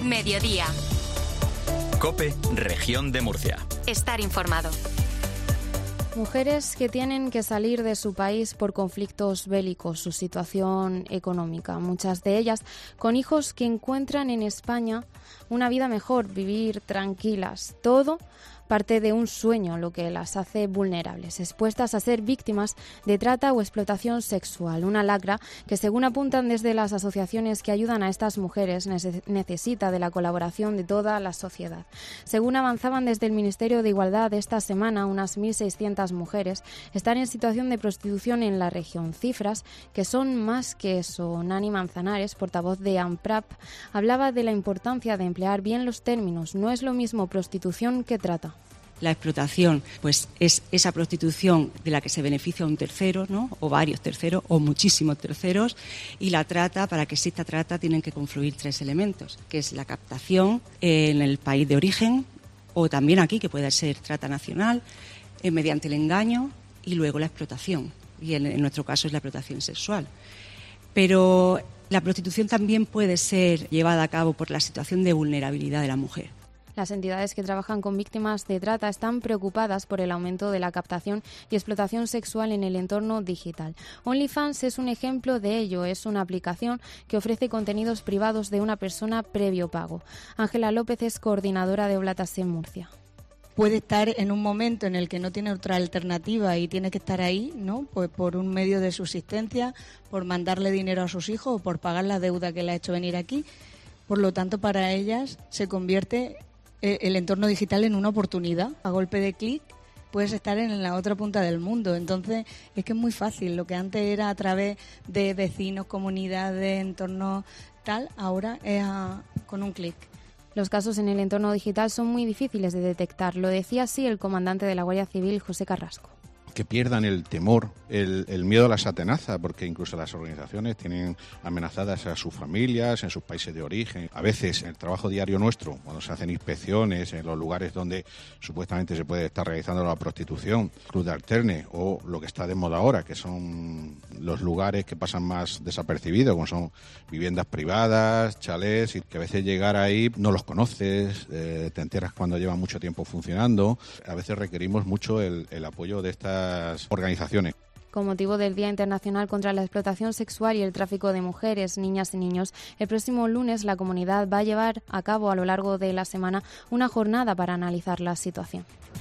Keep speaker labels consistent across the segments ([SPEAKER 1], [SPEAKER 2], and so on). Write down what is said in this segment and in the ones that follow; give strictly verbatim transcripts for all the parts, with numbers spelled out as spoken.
[SPEAKER 1] Mediodía.
[SPEAKER 2] COPE, Región de Murcia.
[SPEAKER 1] Estar informado.
[SPEAKER 3] Mujeres que tienen que salir de su país por conflictos bélicos, su situación económica. Muchas de ellas con hijos que encuentran en España una vida mejor, vivir tranquilas. Todo parte de un sueño, lo que las hace vulnerables, expuestas a ser víctimas de trata o explotación sexual. Una lacra que, según apuntan desde las asociaciones que ayudan a estas mujeres, necesita de la colaboración de toda la sociedad. Según avanzaban desde el Ministerio de Igualdad esta semana, unas mil seiscientas mujeres están en situación de prostitución en la región. Cifras que son más que eso. Nani Manzanares, portavoz de AMPRAP, hablaba de la importancia de emplear bien los términos. No es lo mismo prostitución que trata.
[SPEAKER 4] La explotación, pues es esa prostitución de la que se beneficia un tercero, ¿no? O varios terceros, o muchísimos terceros. Y la trata, para que exista trata, tienen que confluir tres elementos, que es la captación en el país de origen, o también aquí, que puede ser trata nacional, eh, mediante el engaño, y luego la explotación. Y en, en nuestro caso es la explotación sexual. Pero la prostitución también puede ser llevada a cabo por la situación de vulnerabilidad de la mujer.
[SPEAKER 3] Las entidades que trabajan con víctimas de trata están preocupadas por el aumento de la captación y explotación sexual en el entorno digital. OnlyFans es un ejemplo de ello. Es una aplicación que ofrece contenidos privados de una persona previo pago. Ángela López es coordinadora de Oblatas en Murcia.
[SPEAKER 5] Puede estar en un momento en el que no tiene otra alternativa y tiene que estar ahí, ¿no? Pues por un medio de subsistencia, por mandarle dinero a sus hijos o por pagar la deuda que le ha hecho venir aquí. Por lo tanto, para ellas se convierte el entorno digital en una oportunidad. A golpe de clic puedes estar en la otra punta del mundo. Entonces es que es muy fácil. Lo que antes era a través de vecinos, comunidades, entornos tal, ahora es a, con un clic.
[SPEAKER 3] Los casos en el entorno digital son muy difíciles de detectar. Lo decía así el comandante de la Guardia Civil, José Carrasco.
[SPEAKER 6] Que pierdan el temor, el, el miedo a las amenazas, porque incluso las organizaciones tienen amenazadas a sus familias, en sus países de origen. A veces, en el trabajo diario nuestro, cuando se hacen inspecciones en los lugares donde supuestamente se puede estar realizando la prostitución, club de alterne, o lo que está de moda ahora, que son los lugares que pasan más desapercibidos, como son viviendas privadas, chalés, y que a veces llegar ahí no los conoces, eh, te enteras cuando llevan mucho tiempo funcionando. A veces requerimos mucho el, el apoyo de estas organizaciones.
[SPEAKER 3] Con motivo del Día Internacional contra la Explotación Sexual y el Tráfico de Mujeres, Niñas y Niños, el próximo lunes la comunidad va a llevar a cabo a lo largo de la semana una jornada para analizar la situación.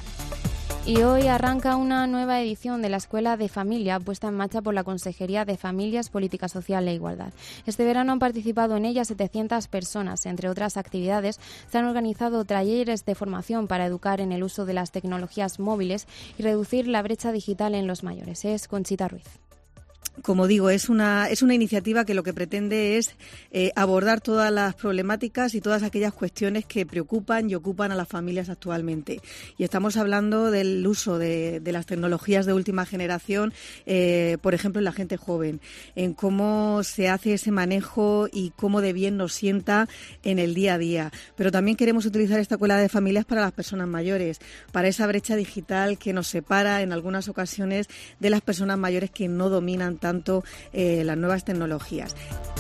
[SPEAKER 3] Y hoy arranca una nueva edición de la Escuela de Familia, puesta en marcha por la Consejería de Familias, Política Social e Igualdad. Este verano han participado en ella setecientas personas. Entre otras actividades, se han organizado talleres de formación para educar en el uso de las tecnologías móviles y reducir la brecha digital en los mayores. Es Conchita Ruiz.
[SPEAKER 7] Como digo, es una es una iniciativa que lo que pretende es eh, abordar todas las problemáticas y todas aquellas cuestiones que preocupan y ocupan a las familias actualmente. Y estamos hablando del uso de, de las tecnologías de última generación, eh, por ejemplo, en la gente joven, en cómo se hace ese manejo y cómo de bien nos sienta en el día a día. Pero también queremos utilizar esta escuela de familias para las personas mayores, para esa brecha digital que nos separa en algunas ocasiones de las personas mayores que no dominan tanto eh, las nuevas tecnologías.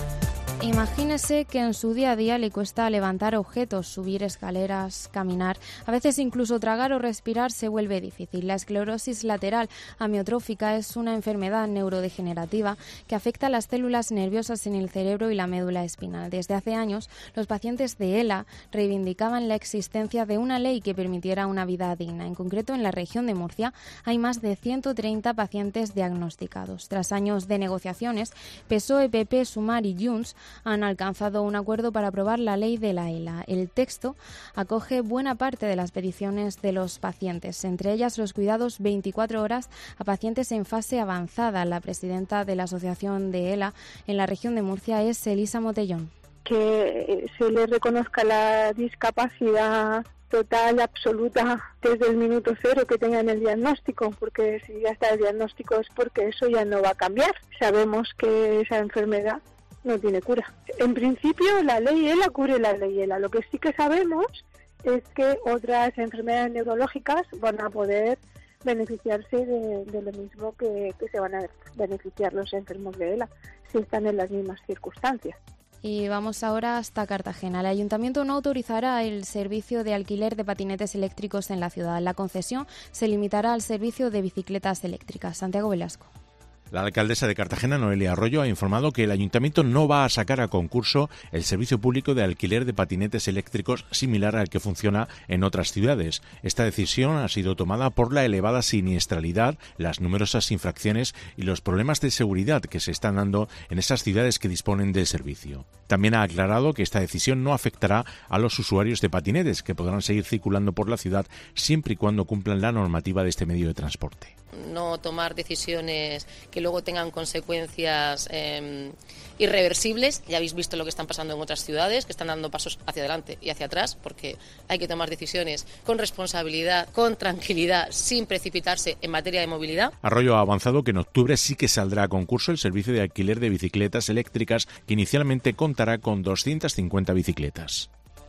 [SPEAKER 3] Imagínese que en su día a día le cuesta levantar objetos, subir escaleras, caminar. A veces incluso tragar o respirar se vuelve difícil. La esclerosis lateral amiotrófica es una enfermedad neurodegenerativa que afecta a las células nerviosas en el cerebro y la médula espinal. Desde hace años, los pacientes de ELA reivindicaban la existencia de una ley que permitiera una vida digna. En concreto, en la región de Murcia hay más de ciento treinta pacientes diagnosticados. Tras años de negociaciones, P S O E, P P, Sumar y Junts han alcanzado un acuerdo para aprobar la ley de la ELA. El texto acoge buena parte de las peticiones de los pacientes, entre ellas los cuidados veinticuatro horas a pacientes en fase avanzada. La presidenta de la Asociación de ELA en la región de Murcia es Elisa Motellón.
[SPEAKER 8] Que se le reconozca la discapacidad total, absoluta, desde el minuto cero que tengan el diagnóstico, porque si ya está el diagnóstico es porque eso ya no va a cambiar. Sabemos que esa enfermedad no tiene cura. En principio, la ley ELA cubre la ley ELA. Lo que sí que sabemos es que otras enfermedades neurológicas van a poder beneficiarse de, de lo mismo que, que se van a beneficiar los enfermos de ELA, si están en las mismas circunstancias.
[SPEAKER 3] Y vamos ahora hasta Cartagena. El Ayuntamiento no autorizará el servicio de alquiler de patinetes eléctricos en la ciudad. La concesión se limitará al servicio de bicicletas eléctricas. Santiago Velasco.
[SPEAKER 1] La alcaldesa de Cartagena, Noelia Arroyo, ha informado que el Ayuntamiento no va a sacar a concurso el servicio público de alquiler de patinetes eléctricos similar al que funciona en otras ciudades. Esta decisión ha sido tomada por la elevada siniestralidad, las numerosas infracciones y los problemas de seguridad que se están dando en esas ciudades que disponen del servicio. También ha aclarado que esta decisión no afectará a los usuarios de patinetes, que podrán seguir circulando por la ciudad siempre y cuando cumplan la normativa de este medio de transporte.
[SPEAKER 9] No tomar decisiones que luego tengan consecuencias eh, irreversibles. Ya habéis visto lo que están pasando en otras ciudades, que están dando pasos hacia adelante y hacia atrás, porque hay que tomar decisiones con responsabilidad, con tranquilidad, sin precipitarse en materia de movilidad.
[SPEAKER 1] Arroyo ha avanzado que en octubre sí que saldrá a concurso el servicio de alquiler de bicicletas eléctricas, que inicialmente contará con doscientas cincuenta bicicletas.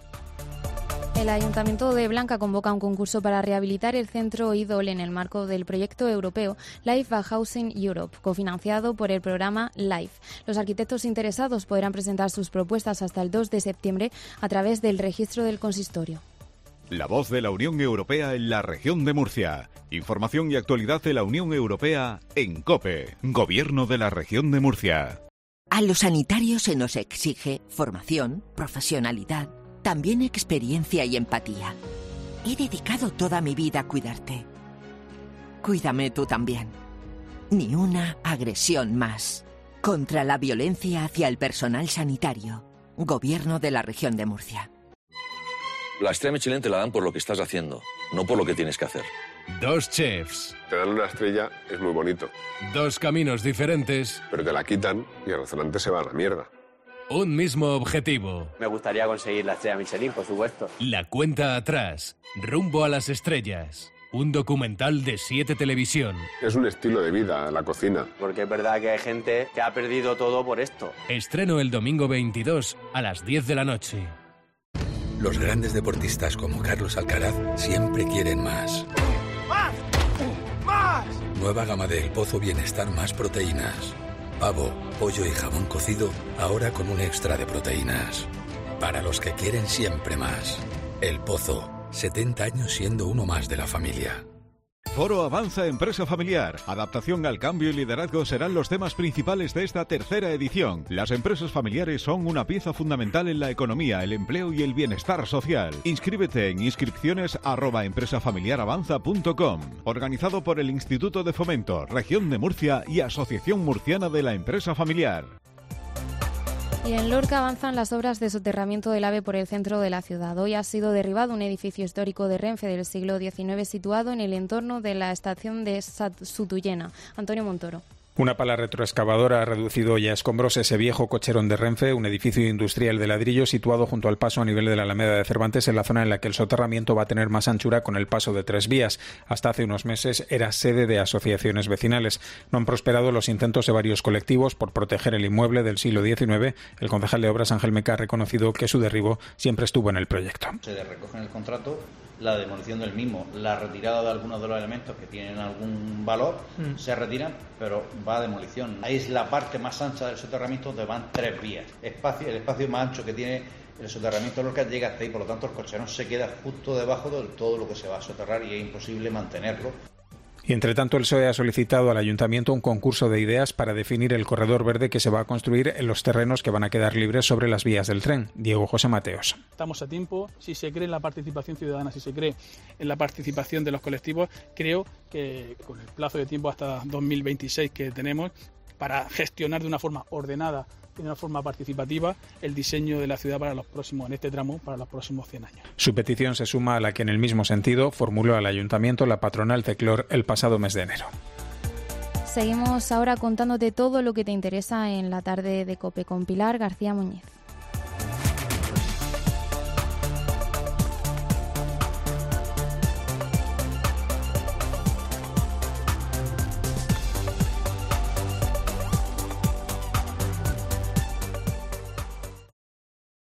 [SPEAKER 3] El Ayuntamiento de Blanca convoca un concurso para rehabilitar el centro Idol en el marco del proyecto europeo Life Housing Europe, cofinanciado por el programa LIFE. Los arquitectos interesados podrán presentar sus propuestas hasta el dos de septiembre a través del registro del consistorio.
[SPEAKER 10] La voz de la Unión Europea en la región de Murcia. Información y actualidad de la Unión Europea en COPE, Gobierno de la región de Murcia.
[SPEAKER 11] A los sanitarios se nos exige formación, profesionalidad, también experiencia y empatía. He dedicado toda mi vida a cuidarte. Cuídame tú también. Ni una agresión más. Contra la violencia hacia el personal sanitario. Gobierno de la región de Murcia.
[SPEAKER 12] La estrella Michelin te la dan por lo que estás haciendo, no por lo que tienes que hacer.
[SPEAKER 13] Dos chefs.
[SPEAKER 14] Te dan una estrella, es muy bonito.
[SPEAKER 13] Dos caminos diferentes.
[SPEAKER 14] Pero te la quitan y el restaurante se va a la mierda.
[SPEAKER 13] Un mismo objetivo.
[SPEAKER 15] Me gustaría conseguir la estrella Michelin, por supuesto.
[SPEAKER 13] La cuenta atrás. Rumbo a las estrellas. Un documental de siete Televisión.
[SPEAKER 14] Es un estilo de vida, la cocina.
[SPEAKER 15] Porque es verdad que hay gente que ha perdido todo por esto.
[SPEAKER 13] Estreno el domingo veintidós a las diez de la noche.
[SPEAKER 16] Los grandes deportistas como Carlos Alcaraz siempre quieren más.
[SPEAKER 17] ¡Más! ¡Más!
[SPEAKER 16] Nueva gama de El Pozo Bienestar más proteínas. Pavo, pollo y jamón cocido, ahora con un extra de proteínas. Para los que quieren siempre más. El Pozo, setenta años siendo uno más de la familia.
[SPEAKER 10] Foro Avanza Empresa Familiar. Adaptación al cambio y liderazgo serán los temas principales de esta tercera edición. Las empresas familiares son una pieza fundamental en la economía, el empleo y el bienestar social. Inscríbete en inscripciones arroba empresafamiliaravanza punto com. Organizado por el Instituto de Fomento, Región de Murcia y Asociación Murciana de la Empresa Familiar.
[SPEAKER 3] Y en Lorca avanzan las obras de soterramiento del AVE por el centro de la ciudad. Hoy ha sido derribado un edificio histórico de Renfe del siglo diecinueve situado en el entorno de la estación de Sutuyena. Antonio Montoro.
[SPEAKER 18] Una pala retroexcavadora ha reducido ya a escombros ese viejo cocherón de Renfe, un edificio industrial de ladrillo situado junto al paso a nivel de la Alameda de Cervantes, en la zona en la que el soterramiento va a tener más anchura con el paso de tres vías. Hasta hace unos meses era sede de asociaciones vecinales. No han prosperado los intentos de varios colectivos por proteger el inmueble del siglo diecinueve. El concejal de Obras, Ángel Meca, ha reconocido que su derribo siempre estuvo en el proyecto.
[SPEAKER 19] Se recoge en el contrato la demolición del mismo, la retirada de algunos de los elementos que tienen algún valor, mm. se retiran, pero va a demolición. Ahí es la parte más ancha del soterramiento donde van tres vías. Espacio, el espacio más ancho que tiene el soterramiento de Lorca llega hasta ahí, por lo tanto el cocherón se queda justo debajo de todo lo que se va a soterrar y es imposible mantenerlo.
[SPEAKER 18] Y entre tanto, el P S O E ha solicitado al Ayuntamiento un concurso de ideas para definir el corredor verde que se va a construir en los terrenos que van a quedar libres sobre las vías del tren. Diego José Mateos.
[SPEAKER 20] Estamos a tiempo. Si se cree en la participación ciudadana, si se cree en la participación de los colectivos, creo que con el plazo de tiempo hasta dos mil veintiséis que tenemos para gestionar de una forma ordenada y de una forma participativa el diseño de la ciudad para los próximos, en este tramo, para los próximos cien años.
[SPEAKER 18] Su petición se suma a la que en el mismo sentido formuló al Ayuntamiento la patronal Teclor el pasado mes de enero.
[SPEAKER 3] Seguimos ahora contándote todo lo que te interesa en la tarde de COPE con Pilar García Muñiz.